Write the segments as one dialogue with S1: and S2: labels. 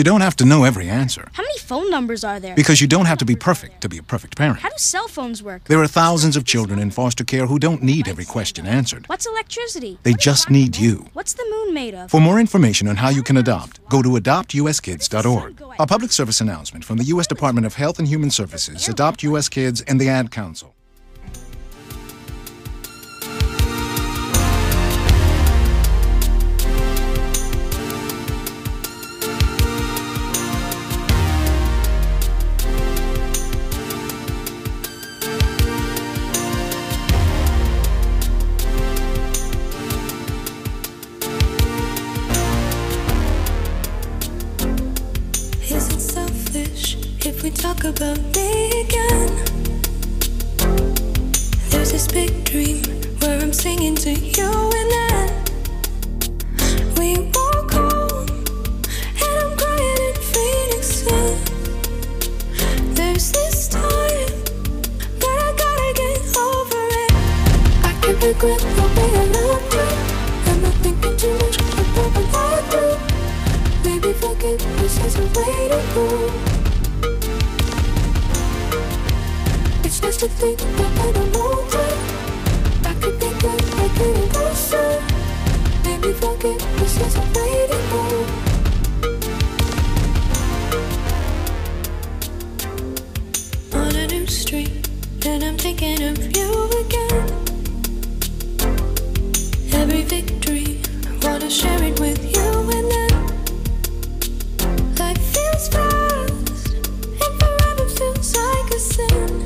S1: You don't have to know every answer.
S2: How many phone numbers are there?
S1: Because you don't have to be perfect to be a perfect parent.
S2: How do cell phones work?
S1: There are thousands of children in foster care who don't need every question answered.
S2: What's electricity?
S1: They just need you.
S2: What's the moon made of?
S1: For more information on how you can adopt, go to adoptuskids.org. A public service announcement from the U.S. Department of Health and Human Services, Adopt U.S. Kids, and the Ad Council.
S3: Talk about me again. There's this big dream where I'm singing to you, and then we walk home and I'm crying in Phoenix. There's this time that I gotta get over it. I can't regret not being loved you. Am I thinking too much about what I do? Maybe forgiveness is a way to go. It's just to think that I don't know time. I could be good, I couldn't closer. Maybe forgiveness is a way to go. On a new street, and I'm thinking of you again. Every victory, I wanna share it with you, and then life feels fast, and forever feels like a sin.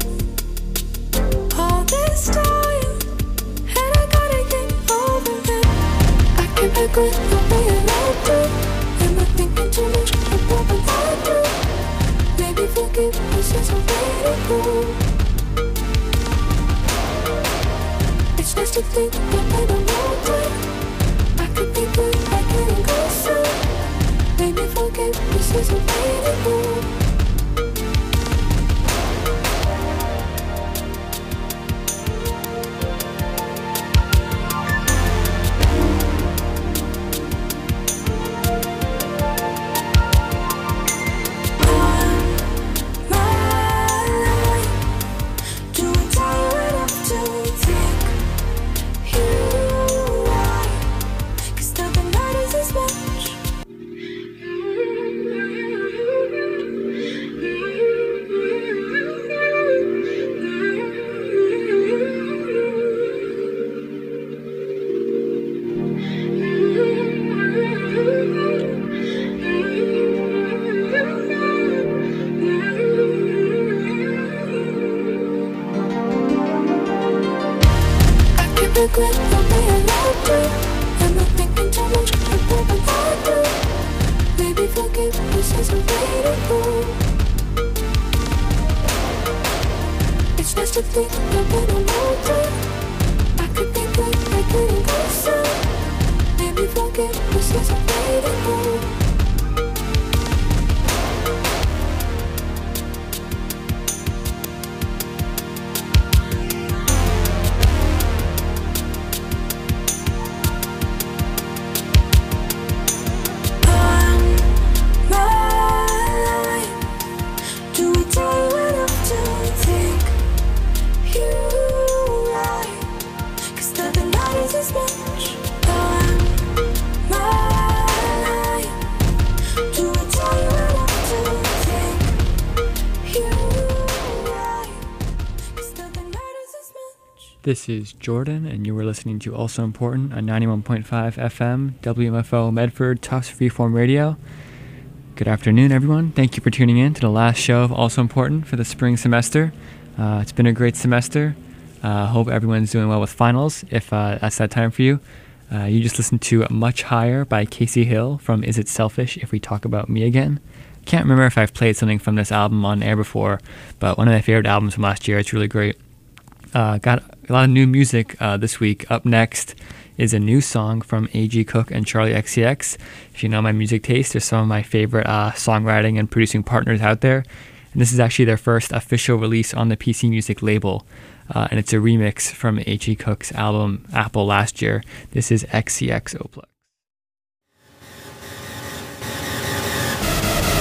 S3: This time, and I gotta get over it. I can't regret not being loved you. Am I thinking too much about what I do? Maybe forgiveness is a way to go. It's just to think that I don't know time. I could be good, I couldn't closer. Maybe forgiveness is a way to go. Regret not being loved you. Am I thinking too much about what I do? Maybe forgiveness is a way to go. It's just to think that I don't know time. I could be good, I couldn't closer. Maybe forgiveness is a way to go.
S4: This is Jordan, and you were listening to Also Important on 91.5 FM, WMFO Medford, Tufts Freeform Radio. Good afternoon, everyone. Thank you for tuning in to the last show of Also Important for the spring semester. It's been a great semester. Hope everyone's doing well with finals, if that's that time for you. You just listened to Much Higher by Casey Hill from Is It Selfish If We Talk About Me Again? Can't remember if I've played something from this album on air before, but one of my favorite albums from last year. It's really great. Got a lot of new music this week. Up next is a new song from A.G. Cook and Charlie XCX. If you know my music taste, they're some of my favorite songwriting and producing partners out there. And this is actually their first official release on the PC Music label. And it's a remix from A.G. Cook's album Apple last year. This is XCX Oplex.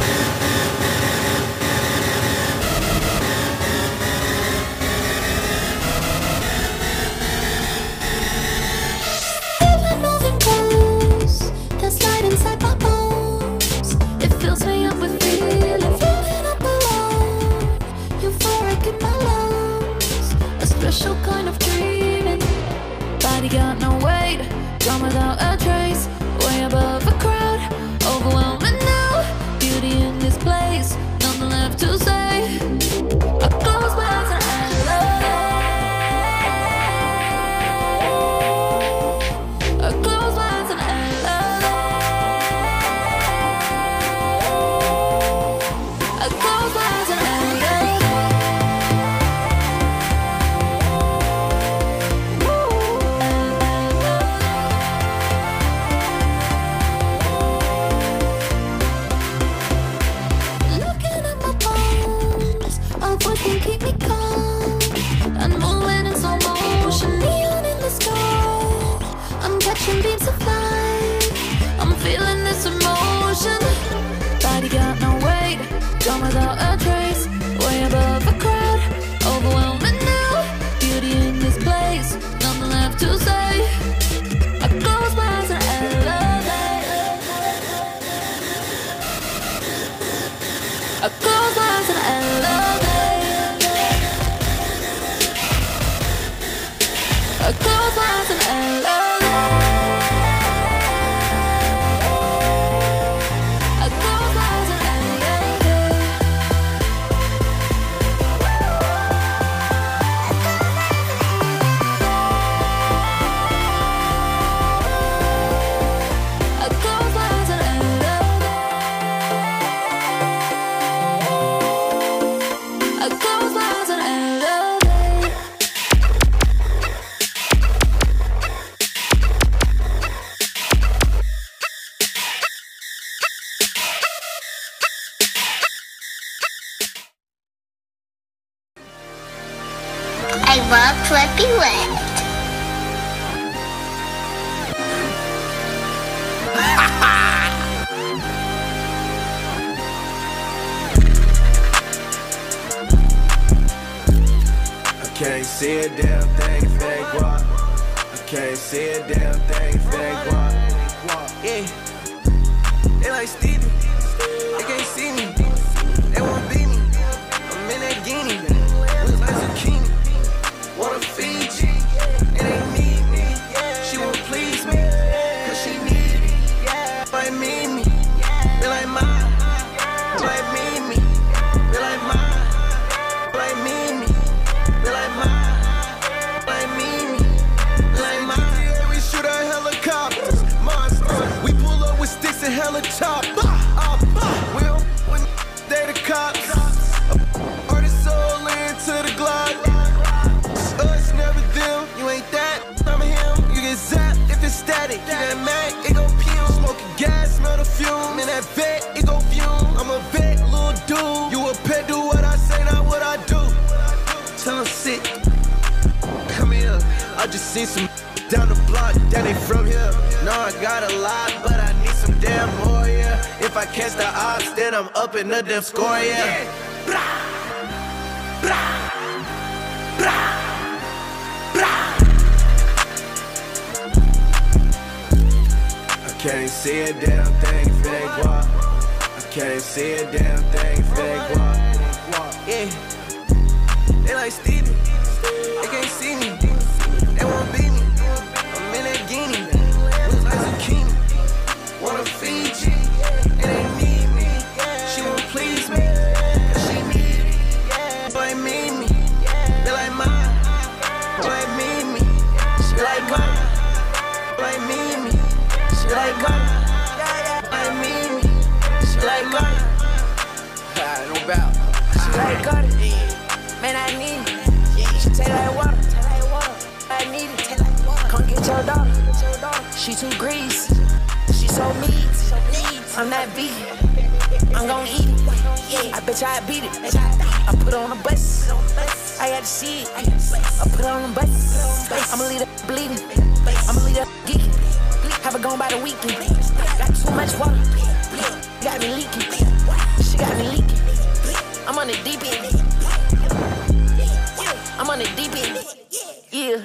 S3: It fills me up with feeling, feeling up alone. Euphoric in my lungs, a special kind of dreaming. Body got no weight, gone without a trace. Way above a crowd, overwhelming now. Beauty in this place, nothing left to say. I close my eyes and I love it. I close my eyes and I love it. I close my eyes and I love it. Looking at my bones, what can keep me calm and moving in slow motion, neon in the sky. I'm catching beams of light, I'm feeling this emotion. Body got no weight, gone without a trace. Way above a crowd, overwhelming now. Beauty in this place, nothing left to say. I close my eyes and I love it. I close my eyes and I love it. I close my eyes and I love it. I close my eyes and I love it. I close my eyes and I love it. I close my eyes and I love it.
S5: I love Flippy Lift.
S6: I can't see a damn thing if it ain't guap. I can't see a damn thing if it ain't guap. Yeah, they like Stevie, they can't see me, they won't beat me. I'm in that guinea, look like zucchini. Wanna feed you, it ain't need me. She won't please me, cause she need me. Like me, they like mine. Like me, they like mine. Like me, they like mine. Like me, they like mine. Yeah, we shoot our helicopters, monsters. We pull up with sticks and hella choppers. We don't when they the cops. Artists all into the Glock. Us, never them. You ain't that. I'm him. You get zapped if it's static. You get mad, it go fume. Smoking gas, smell the fume. In that vet, it go fume. I'm a vet, little dude. You a pet, do what I say, not what I do. Tell him sit. Come here. I just seen some down the block, that ain't from here. No, I got a lot, but I need some damn more, yeah. If I catch the ops, then I'm up in the damn score, yeah. Brah, brah, brah, brah. I can't see a damn thing if it ain't guap. I can't see a damn thing if it ain't guap. Yeah, they like Stevie, they can't see me, they won't beat me. I'm in that guinea, look like zucchini. Wanna feed you, it ain't need me. She won't please me, cause she need me. Like me, they like mine. Like me, she like mine. Like me, she like mine. Like me, she like mine. No doubt.
S7: She like Cardi, man, I need it. She taste like water, I need it. Come get your daughter, she too greasy, she so meat. I'm that vegan, I'm gon' eat it. I bet you I beat it. I put on a bus, I got to see it. I put on a bus, I'ma leave that bleeding, I'ma leave that geeking. Have it gone by the weekend. Got too much water, got me leaking. She got me leaking. I'm on the deep end. I'm on the deep end. Yeah.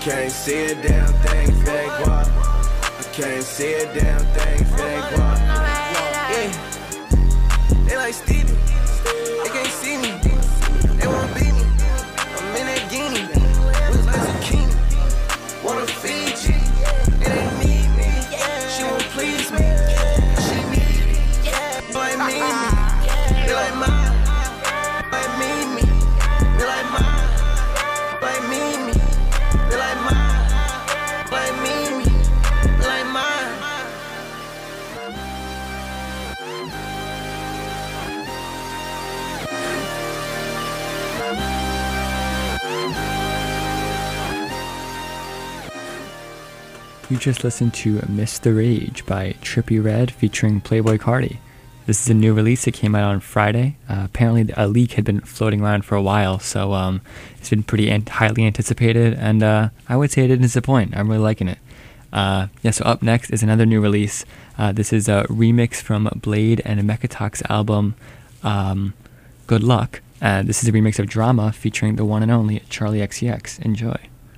S6: can't see a damn thing fake walk. I can't see a damn thing fake walk. Yeah. They like Stevie, they can't see me. They won't beat me. I'm in that guinea, looks like zucchini. Wanna feed you, it ain't need me. She won't please me, she need me. Like me, they like mine. Like me, they like mine. Like me, they like mine. Like me, they like mine.
S4: You just listened to Mr. Rage by Trippie Redd featuring Playboi Carti. This is a new release that came out on Friday. Apparently a leak had been floating around for a while, so it's been pretty highly anticipated, and I would say it didn't disappoint. I'm really liking it. So up next is another new release. This is a remix from Blade and Mechatox's album Good Luck. This is a remix of Drama featuring the one and only Charli XCX. Enjoy.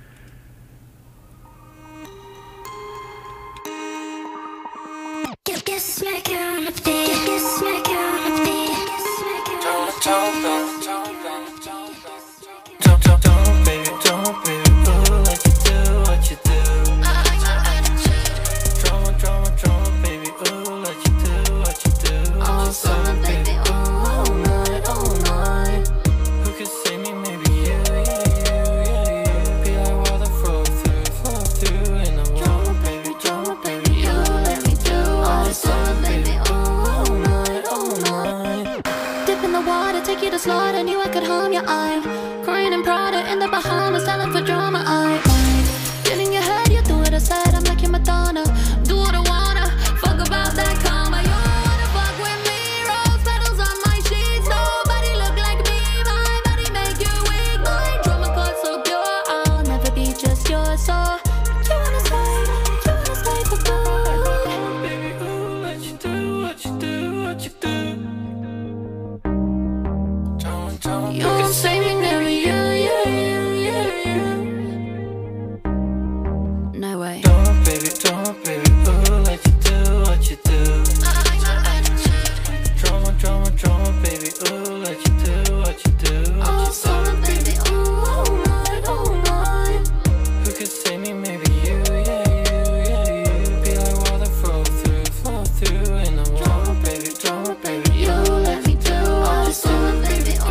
S3: Slaughter, knew I could harm your eye. Crying and Prada in the Bahamas, selling for drama. I get in your head, you do what I said. I'm like your Madonna, do what I wanna. Fuck about that karma. You wanna fuck with me? Rose petals on my sheets. Nobody look like me. My body make you weak. My drama code so pure. I'll never be just yours. So you wanna stay for good.
S6: Baby, ooh, what you do, what you do, what you do.
S3: You won't save me, never you. No way.
S6: Don't, baby, ooh, let you do what you do. Drama, baby, ooh, let you do what you do.
S3: Oh, sorry, baby, oh my.
S6: Who could save me, maybe you, yeah, you. Be like water, flow through in the water, baby,
S3: You let me do all this, baby, oh.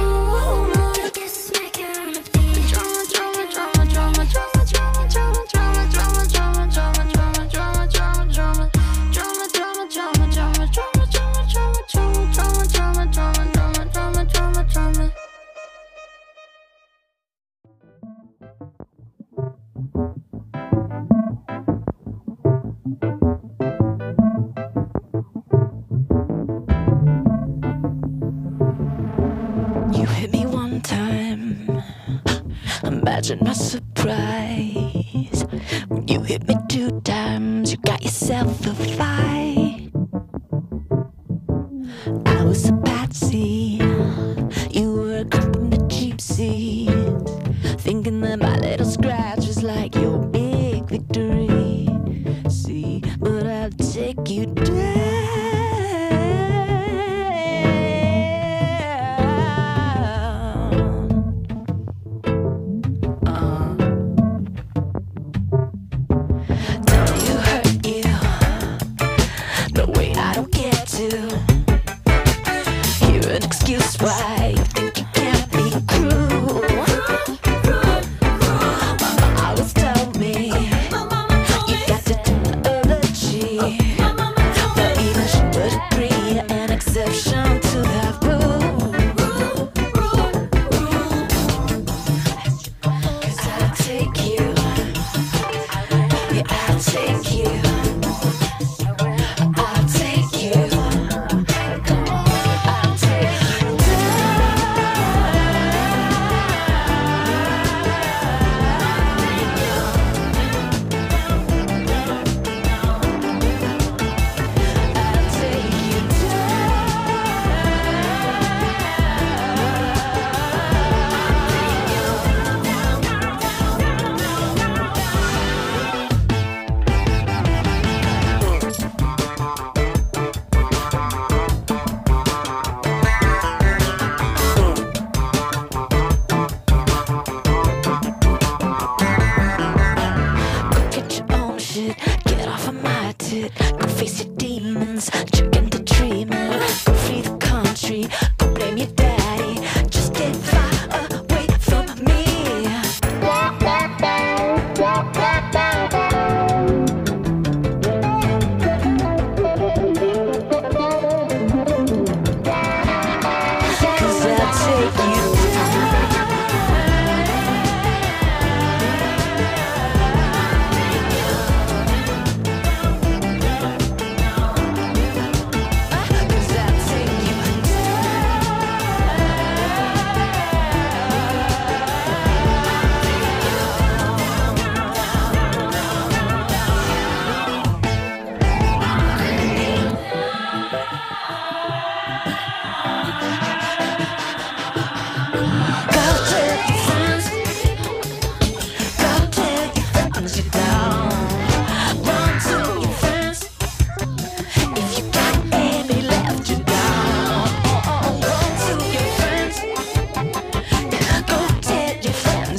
S8: You hit me one time, imagine my surprise. When you hit me 2 times, you got yourself a fight. I was a patsy, you were a creep in the cheap seat, thinking that my little scratch was like your big victory. See, but I'll take you down. Excuse why you think you can't be cruel. My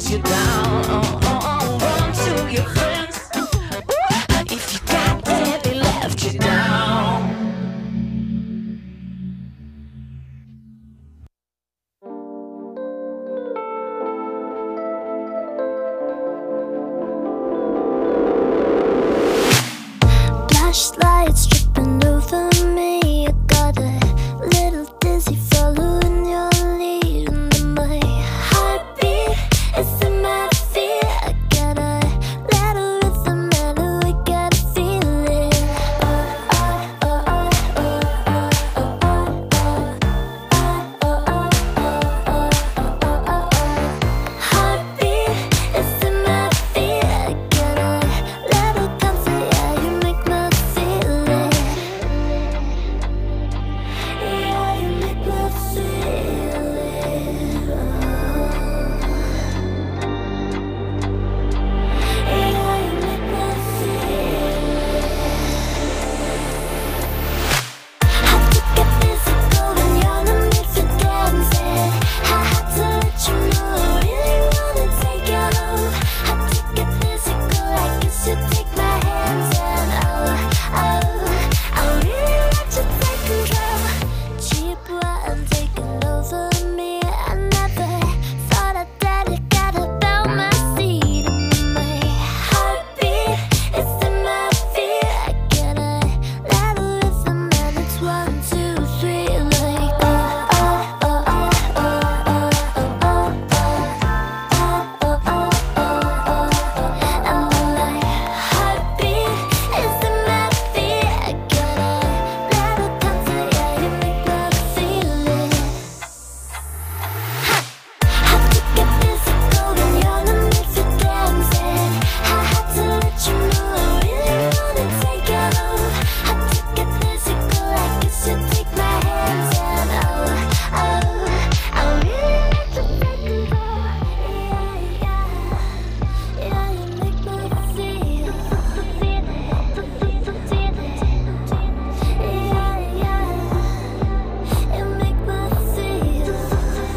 S8: lets you down. Run to your friends. If you got that, they left you down.
S3: Flashlights dripping over me. I got a little dizzy following your lead. And my heartbeat is in my feet. I got a little rhythm and I got to feel it. Heartbeat is in my feet. I got a little comfort, yeah, you make me feel it. Yeah, you make me feel it. Yeah, you make me feel it. Had to get physical when you're the mood for dancing. I had to let you know I really wanna take you home. Had to get physical, I guess you take my hands and I really let you take control. Cheap wine taking over me. I never thought I'd dedicate about my seat. My heartbeat is in my feet. I get a little rhythm and it's 1, 2, 3 like and my heartbeat is in my feet. I got a little comfort, yeah, you make me feel it. Had to get physical when you're the mood for dancing. I had to let you know I really wanna take you home. Had to get physical, I guess you take my hands and I really let you take control. Yeah, you make me feel it. You make me feel it.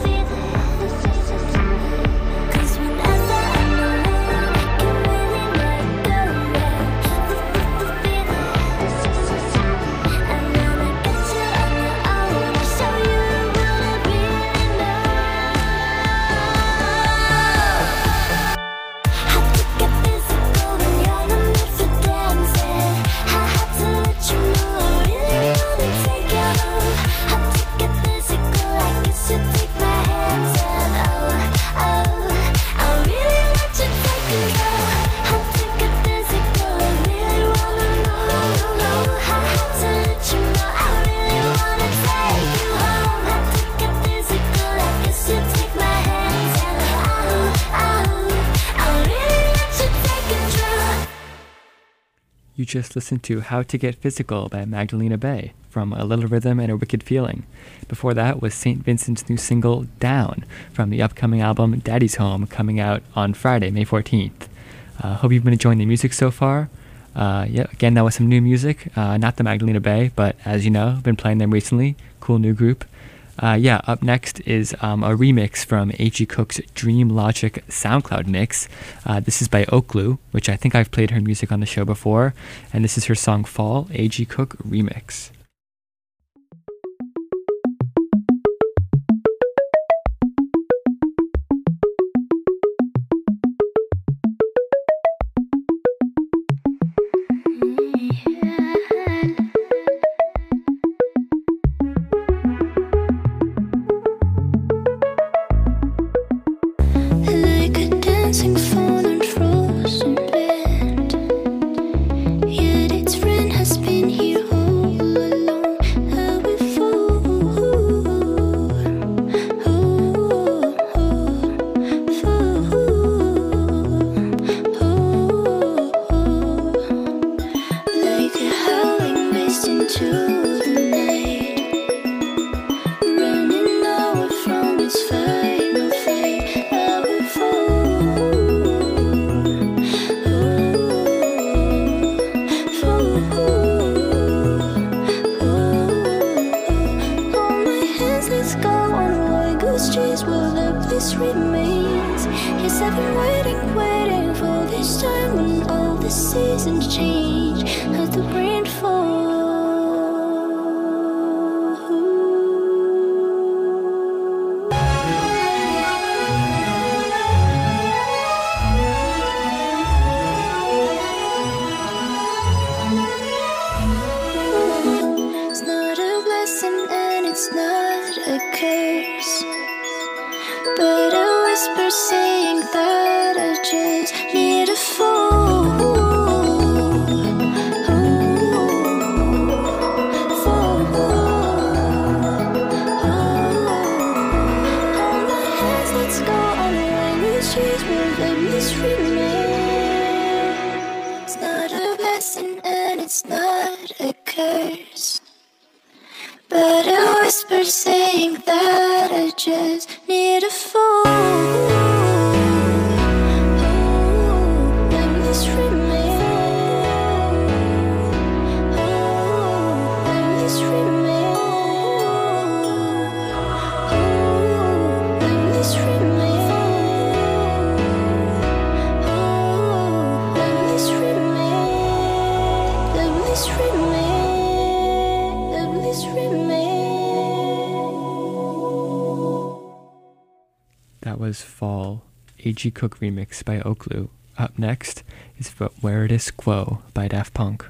S3: 'Cause whenever I'm alone, I can really let go. And when I get you on your own, I'll show you what I really know. Had to get physical when you're the mood for dancing. I had to let you know I really wanna take you home. Had to get physical, I guess you take my hands and I really let you take control. Had to get physical, I really wanna know. I had to let you know I really wanna take you home. Had to get physical, I guess you take my hands and I really let you take control.
S4: You just listened to How to Get Physical by Magdalena Bay from A Little Rhythm and a Wicked Feeling. Before that was St. Vincent's new single, Down, from the upcoming album Daddy's Home, coming out on Friday, May 14th. Hope you've been enjoying the music so far. Again, that was some new music, not the Magdalena Bay, but as you know, I've been playing them recently. Cool new group. Up next is a remix from A.G. Cook's Dream Logic SoundCloud mix. This is by Oakloo, which I think I've played her music on the show before, and this is her song Fall, A.G. Cook remix.
S3: Like a dancing phone on frozen bed. Yet its friend has been here all along. waiting for this time when all the seasons change as the rain falls. It's not a blessing and it's not a curse, but a whisper saying that I just need a fall. All my hands, let's go on the rainy streets where memories remain. It's not a blessing and it's not a curse, but a whisper saying that I just need a fall. Memories remain. Memories remain. Memories remain. Memories remain. Memories remain. Memories remain.
S4: That was Fall, A.G. Cook remix by Oaklew. Up next is Where It Is Quo by Daft Punk.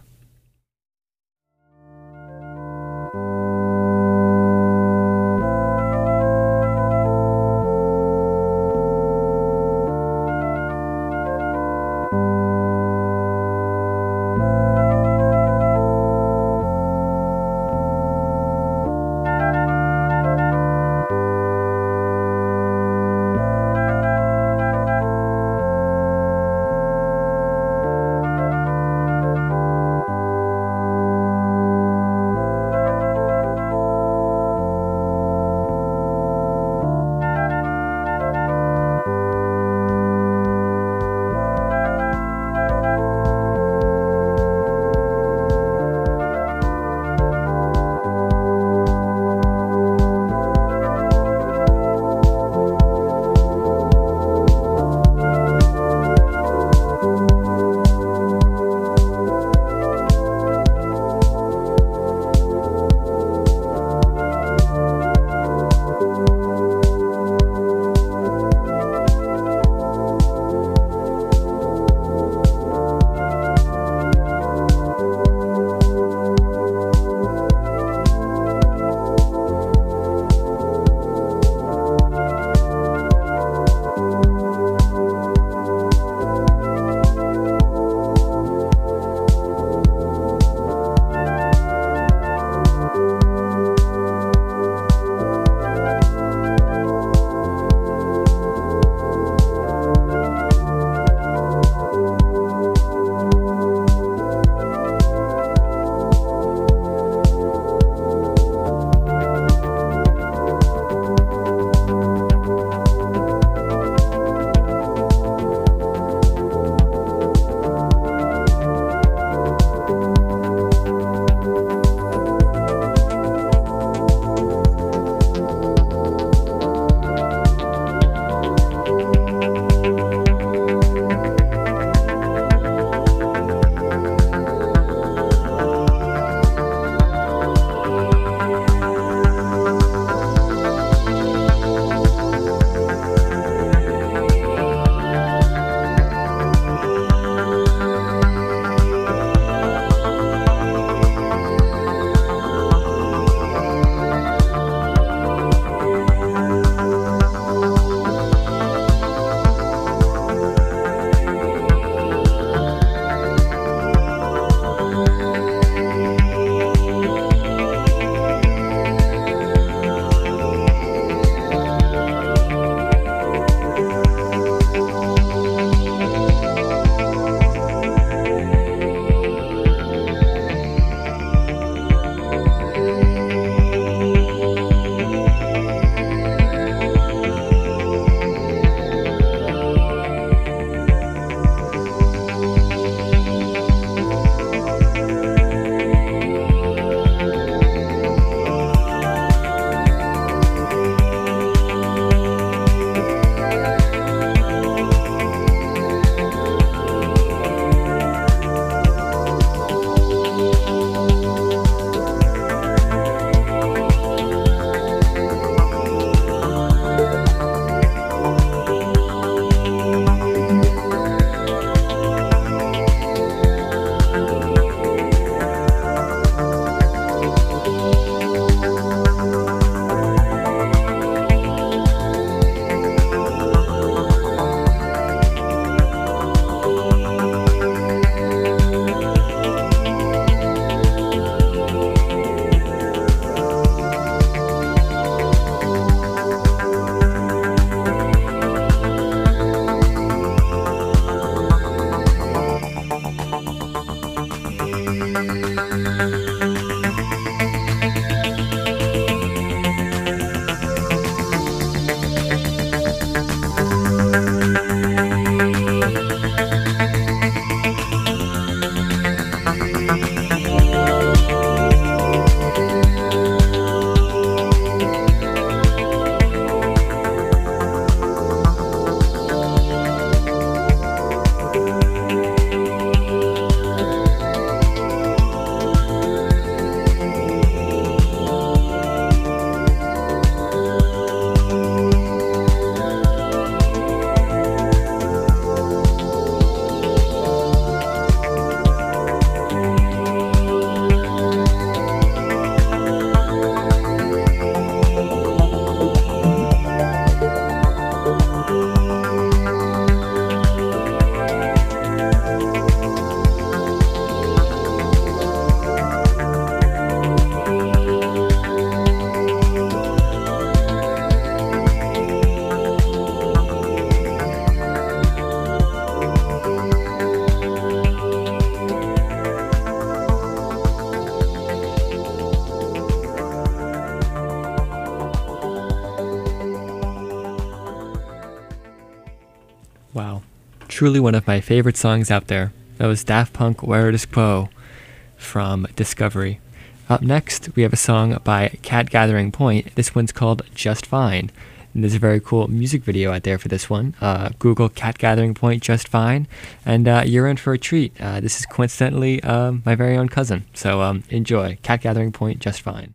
S4: Truly one of my favorite songs out there. That was Daft Punk, Where It Is Quo from Discovery. Up next, we have a song by Cat Gathering Point. This one's called Just Fine. And there's a very cool music video out there for this one. Google Cat Gathering Point Just Fine, and you're in for a treat. This is coincidentally my very own cousin. So enjoy Cat Gathering Point Just Fine.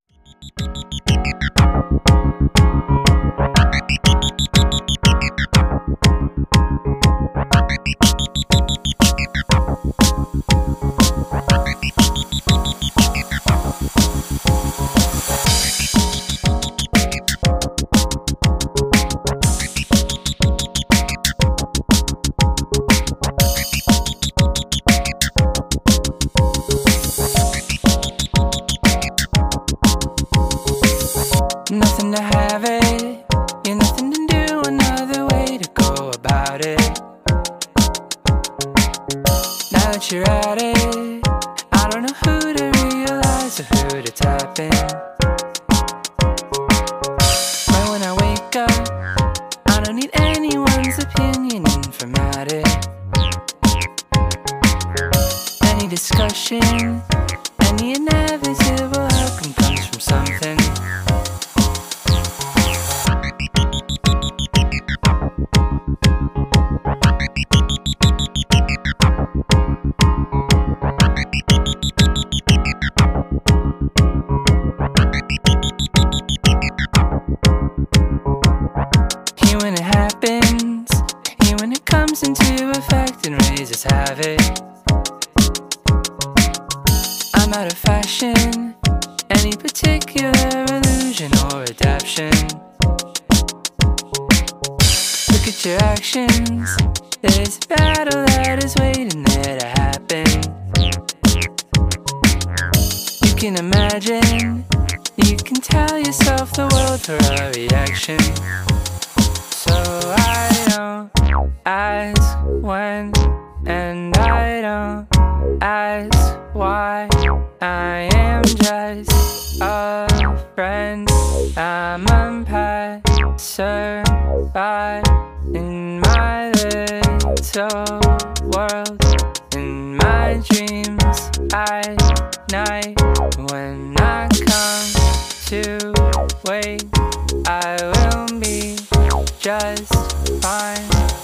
S9: Nothing to have it, yeah, nothing to do, another way to go about it. Now that you're at it, I don't know who to realize or who to tap in. But when I wake up, I don't need anyone's opinion informatic. Any discussion, any inevitable outcome comes from something. Here when it happens, here when it comes into effect and raises havoc. I'm out of fashion, any particular illusion or adaption. Look at your actions, there's a battle that is waiting there to happen. You can imagine, you can tell yourself the world for a reaction. So I don't ask when, and I don't ask why. I am just a friend, I'm a passerby in my little world. In my dreams at night, when I come to wake, I will be just fine.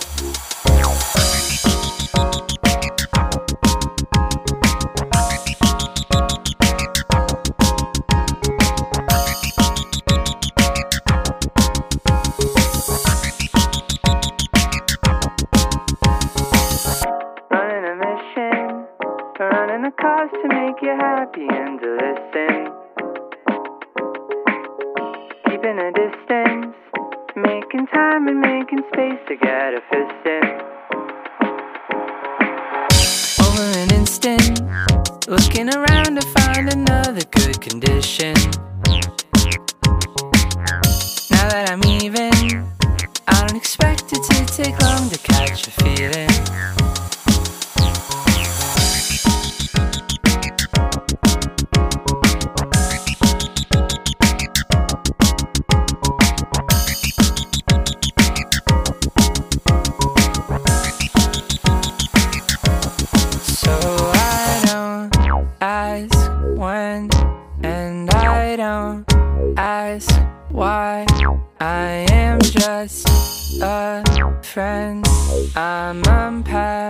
S9: Running a mission, running a cause to make you happy and to listen. Keeping a distance, making time and making space to get a fist in. Over an instant, looking around to find another good condition. Now that I'm even, I don't expect it to take long to catch a feeling. So I don't ask when, and I don't ask why. I am just a friend, I'm a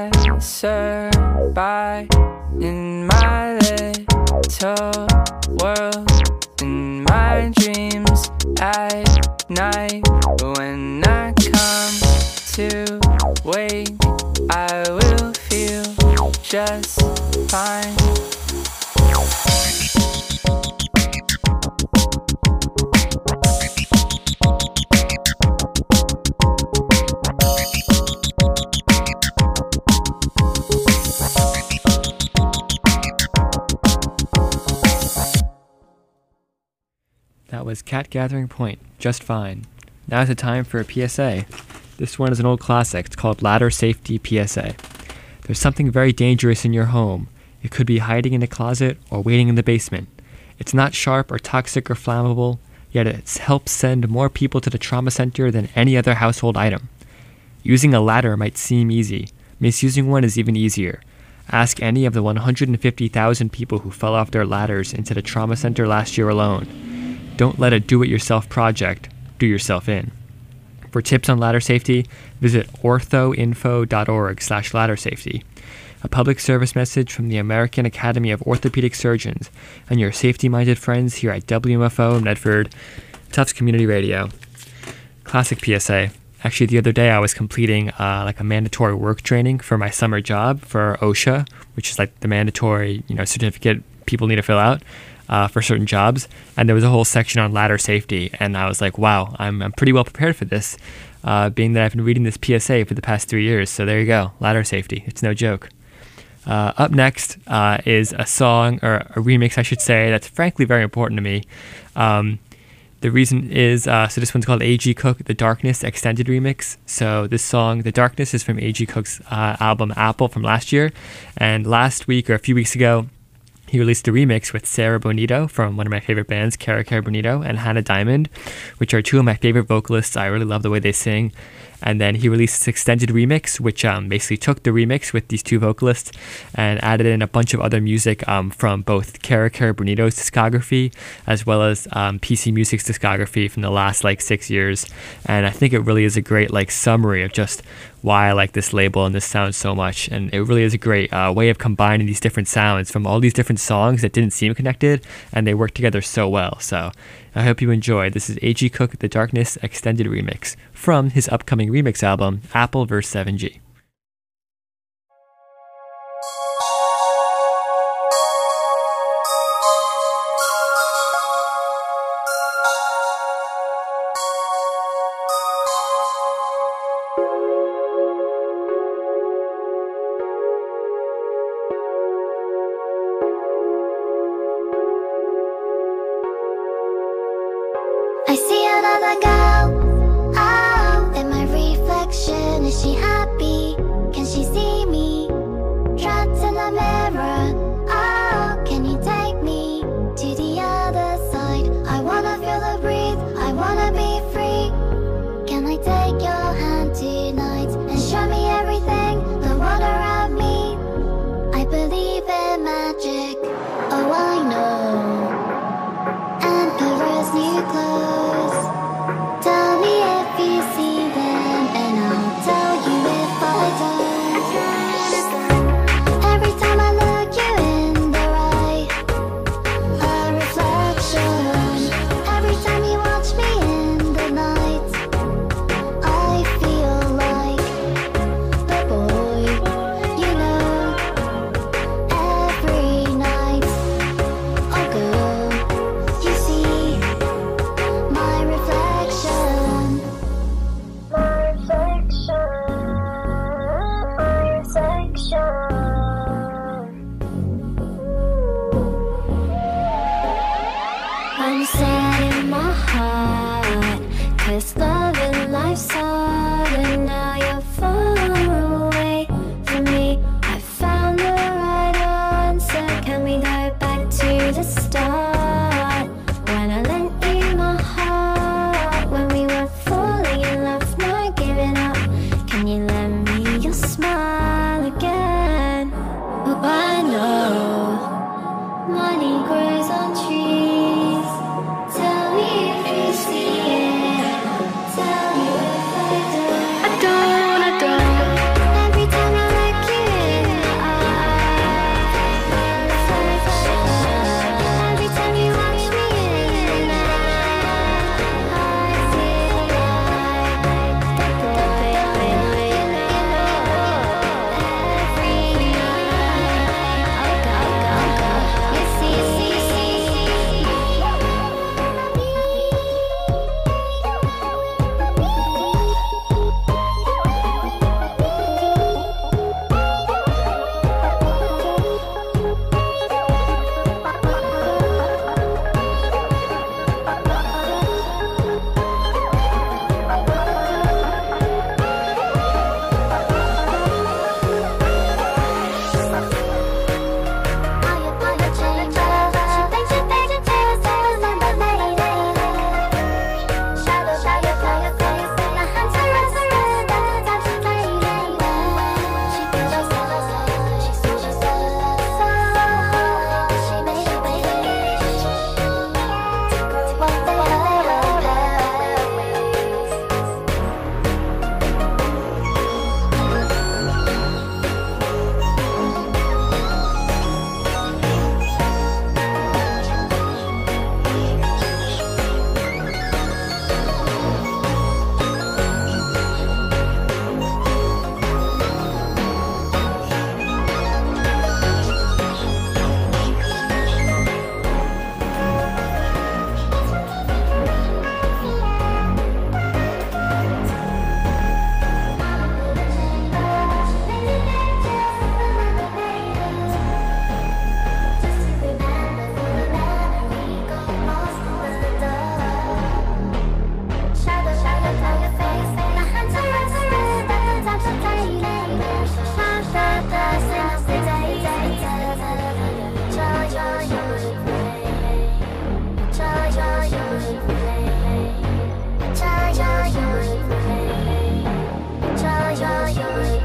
S9: passerby in my little world. In my dreams at night, when I come to wake, I will feel just fine.
S4: That was Cat Gathering Point, Just Fine. Now is the time for a PSA. This one is an old classic. It's called Ladder Safety PSA. There's something very dangerous in your home. It could be hiding in a closet or waiting in the basement. It's not sharp or toxic or flammable, yet it helps send more people to the trauma center than any other household item. Using a ladder might seem easy. Misusing one is even easier. Ask any of the 150,000 people who fell off their ladders into the trauma center last year alone. Don't let a do-it-yourself project do yourself in. For tips on ladder safety, visit orthoinfo.org/ladder safety. A public service message from the American Academy of Orthopedic Surgeons and your safety-minded friends here at WMFO Medford, Tufts Community Radio. Classic PSA. Actually, the other day I was completing a mandatory work training for my summer job for OSHA, which is like the mandatory certificate people need to fill out for certain jobs. And there was a whole section on ladder safety, and I was like, wow, I'm pretty well prepared for this, being that I've been reading this PSA for the past 3 years. So there you go, ladder safety. It's no joke. Up next is a song, or a remix, I should say, that's frankly very important to me. The reason is, so this one's called A.G. Cook, The Darkness Extended Remix. So this song, The Darkness, is from A.G. Cook's album Apple from last year. And last week, or a few weeks ago, he released a remix with Sarah Bonito from one of my favorite bands, Cara Cara Bonito, and Hannah Diamond, which are two of my favorite vocalists. I really love the way they sing. And then he released this extended remix, which basically took the remix with these two vocalists and added in a bunch of other music from both Cara Cara Bonito's discography as well as PC Music's discography from the last 6 years. And I think it really is a great summary of just why I like this label and this sound so much. And it really is a great way of combining these different sounds from all these different songs that didn't seem connected, and they work together so well. So I hope you enjoy. This is A.G. Cook, The Darkness Extended Remix from his upcoming remix album, Apple vs. 7G.
S3: I see another girl, oh, in my reflection. Is she happy? Can she see me? Trapped in the mirror, oh, can you take me to the other side? I wanna feel the breeze, I wanna be free. Can I take your hand tonight and show me everything, the world around me? I believe in magic, oh I know. Emperor's new clothes. Tell me if you see them, and I'll tell you if I don't. Every time I look you in the eye, a reflection. Every time you watch me in the night, I feel like the boy you know. Every night, oh girl, you see my reflection. My reflection. I'm sad in my heart, 'cause love and life's hard, and now you're far away from me. I found the right answer. Can we go back to the start? When I lent you my heart, when we were falling in love, not giving up. Can you lend me your smile again? Oh, I know money grows on trees. Tell me if you see it. Tell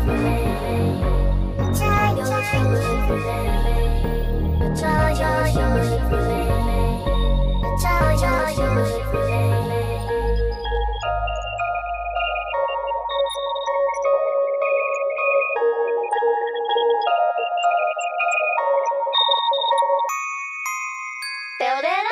S5: Build it up.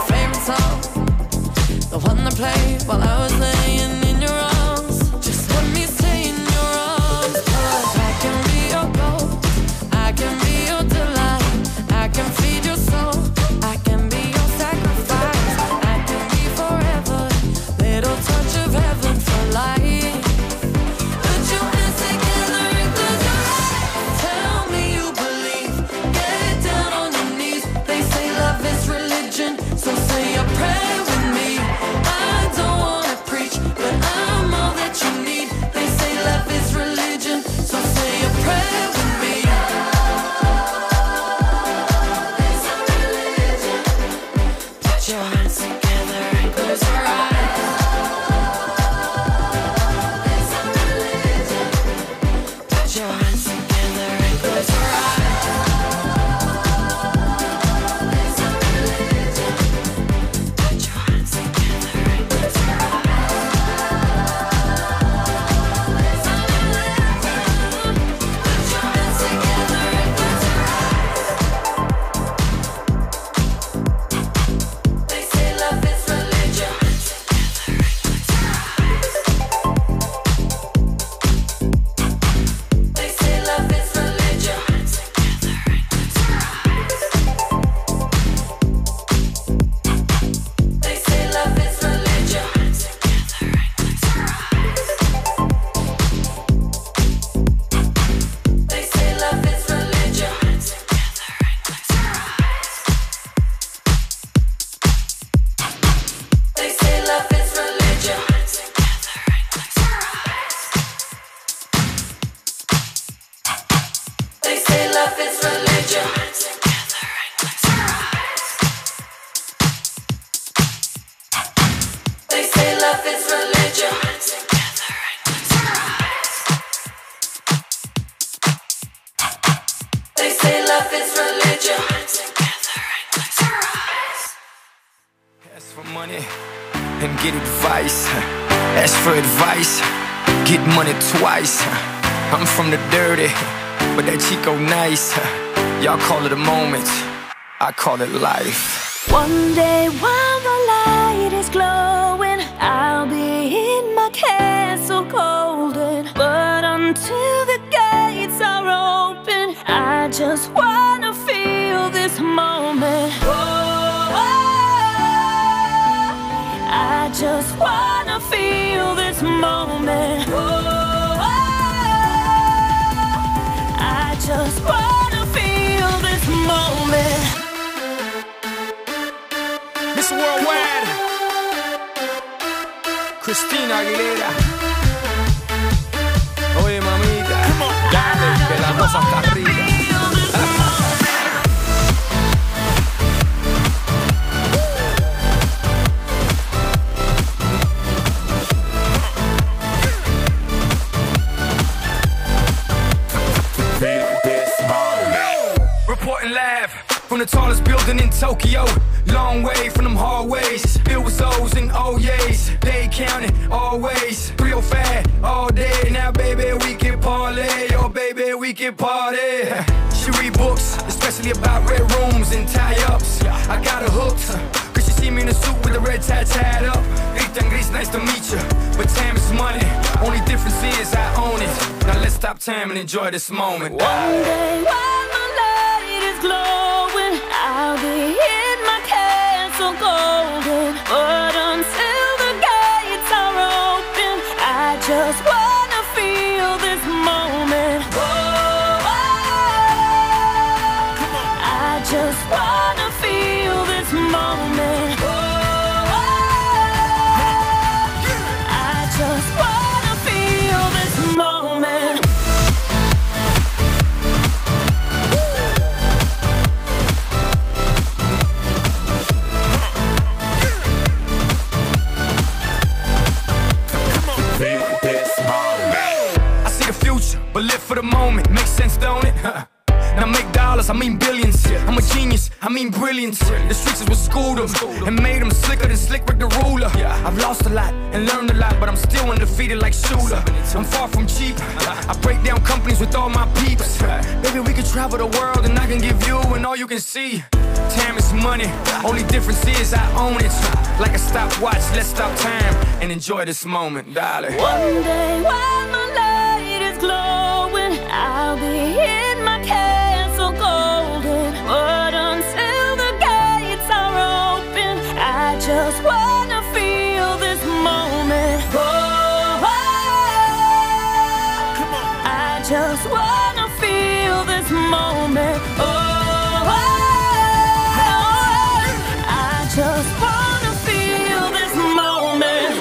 S9: while I was laying in your arms. Just one
S6: get advice. Ask for advice, get money twice. I'm from the dirty, but that Chico nice. Y'all call it a moment, I call it life.
S8: One day while the light is glowing, I'll be in my castle golden. But until the gates are open, I just wanna feel this moment. Oh, I just wanna feel this moment. Oh, I just wanna feel this moment.
S6: Miss Worldwide, Christina Aguilera. Oye mamita, dale, que la cosa está arriba. Reporting live from the tallest building in Tokyo. Long way from them hallways, filled with O's and O's. They counting always, 305 all day. Now baby we can parlay, oh baby we can party. She read books, especially about red rooms and tie-ups. I got her hooked, cause she see me in a suit with the red tie tied up. Rita Gris, nice to meet you, but time is money. Only difference is I own it. Now let's stop time and enjoy this moment.
S8: One day while the light is glowing, I'll be in my castle golden. But until the gates are open, I just wanna feel this moment. Oh, I just wanna feel this moment. Oh, I just wanna feel this moment.
S6: I see the future, but live for the moment. Makes sense, don't it? Now make dollars, I mean billions. I'm a genius, I mean brilliance. The streets is what schooled them and made them slicker than Slick Rick the ruler. I've lost a lot and learned a lot, but I'm still undefeated like Shooter. I'm far from cheap, I break down companies with all my peeps. Baby, we can travel the world and I can give you and all you can see. Time is money, only difference is I own it. Like a stopwatch, let's stop time and enjoy this moment, darling.
S8: One day while my light is glowing, I'll be in my castle golden. But until the gates are open, I just wanna feel this moment. Oh, I just wanna feel this moment. Oh, I just wanna feel this moment.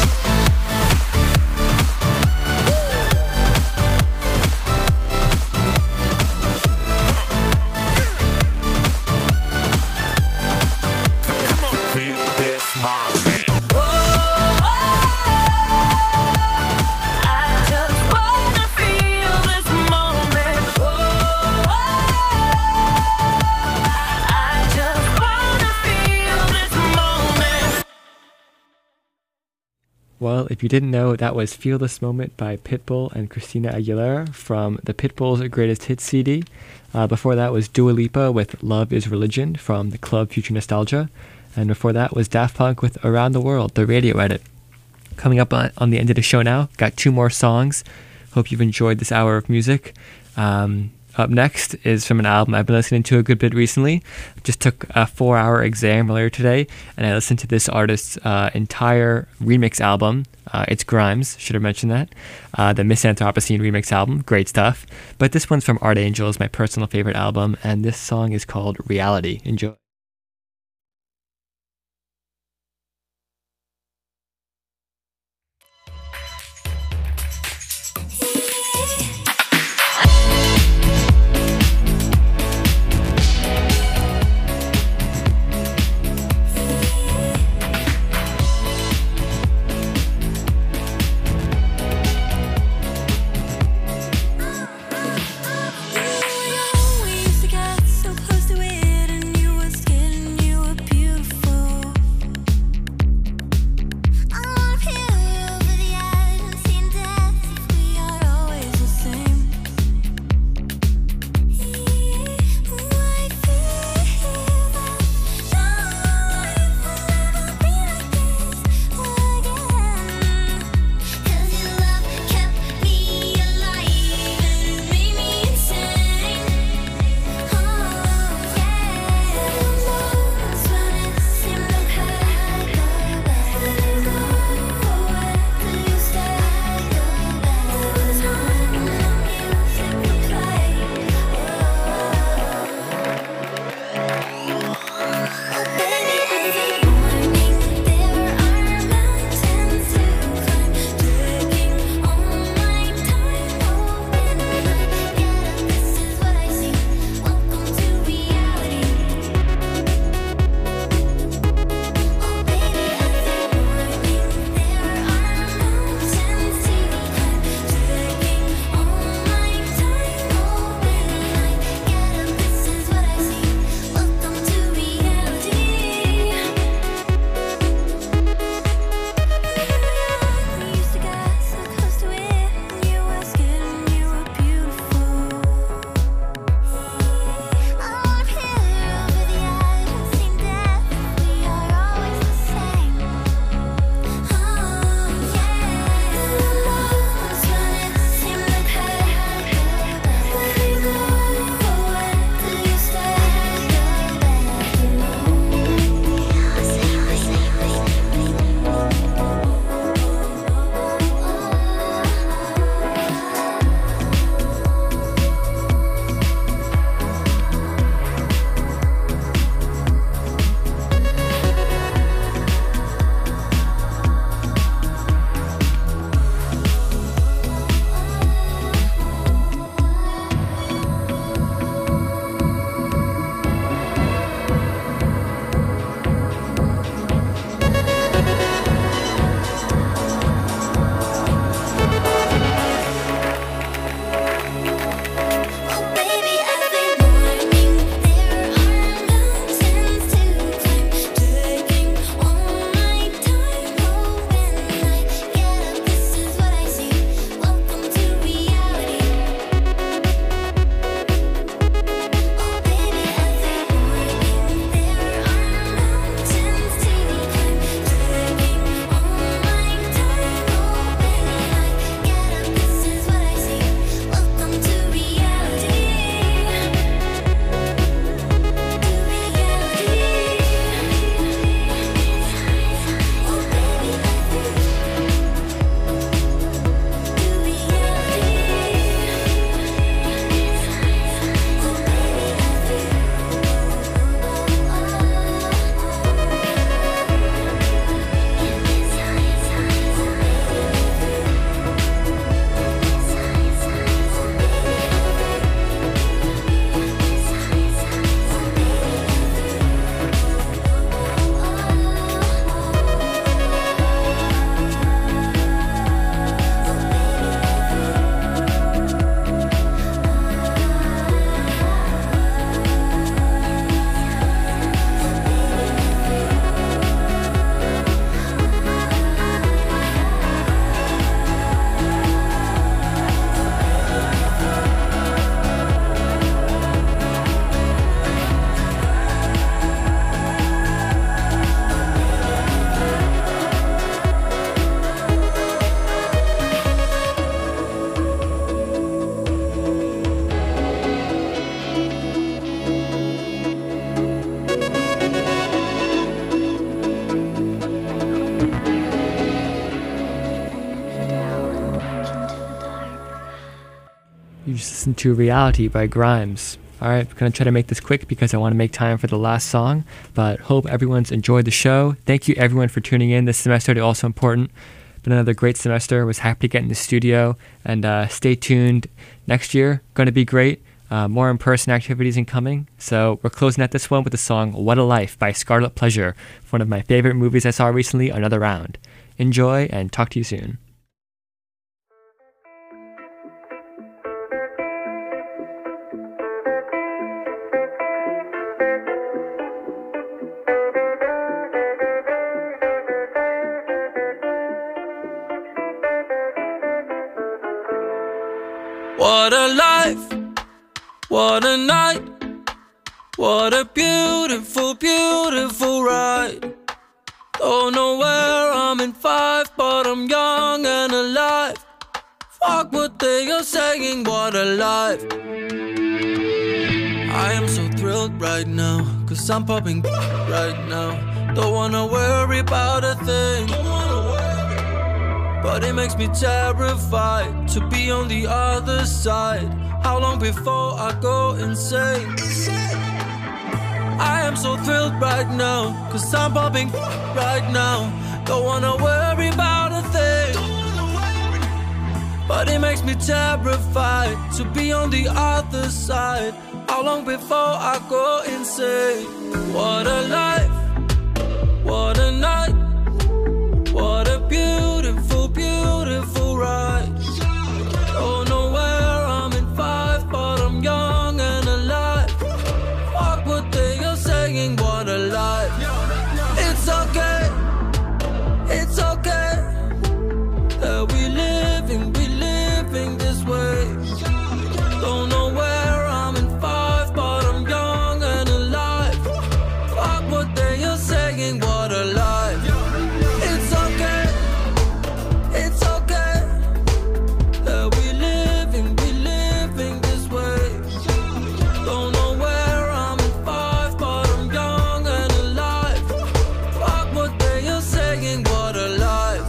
S4: Well, if you didn't know, that was Feel This Moment by Pitbull and Christina Aguilera from the Pitbull's Greatest Hits CD. Before that was Dua Lipa with Love Is Religion from the Club Future Nostalgia. And before that was Daft Punk with Around the World, the radio edit. Coming up on the end of the show now, got 2 more songs. Hope you've enjoyed this hour of music. Up next is from an album I've been listening to a good bit recently. Just took a 4-hour exam earlier today, and I listened to this artist's entire remix album. It's Grimes, should have mentioned that. The Miss Anthropocene remix album, great stuff. But this one's from Art Angels, my personal favorite album, and this song is called Reality. Enjoy.
S3: We used to get so close to it, and you were scared.
S4: You just listened to Reality by Grimes. Alright, I'm going to try to make this quick because I want to make time for the last song, but hope everyone's enjoyed the show. Thank you everyone for tuning in this semester to Also Important. Been another great semester. Was happy to get in the studio, and stay tuned next year. Going to be great. More in-person activities incoming. So we're closing out this one with the song What a Life by Scarlet Pleasure, one of my favorite movies I saw recently, Another Round. Enjoy and talk to you soon.
S9: What a life, what a night, what a beautiful, beautiful ride. Don't know where I'm in 5, but I'm young and alive. Fuck what they are saying, what a life. I am so thrilled right now, cause I'm popping right now. Don't wanna worry about a thing, but it makes me terrified to be on the other side. How long before I go insane? I am so thrilled right now, cause I'm popping right now. Don't wanna worry about a thing, but it makes me terrified to be on the other side. How long before I go insane? What a life, what a night, what a beautiful, beautiful ride. Don't know where I'm in 5, but I'm young and alive. Fuck what they are saying, what a life. It's okay, it's okay that we living this way. Don't know where I'm in 5, but I'm young and alive. Fuck what they are saying, what a life. It's okay, it's okay that we living this way. Don't know where I'm in 5, but I'm young and alive. Fuck what they are saying, what a life.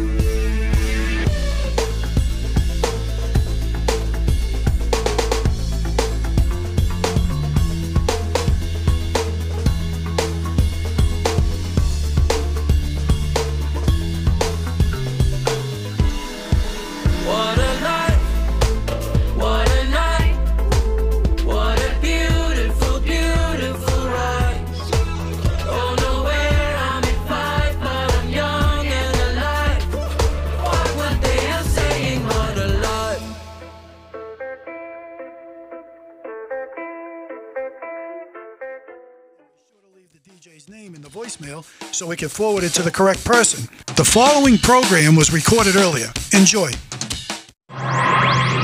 S9: What a life, what a night, what a beautiful, beautiful ride. Don't know where I'm in 5, but I'm young and alive. Fuck what they are saying, what a life.
S10: Leave the DJ's name in the voicemail so we can forward it to the correct person. The following program was recorded earlier. Enjoy.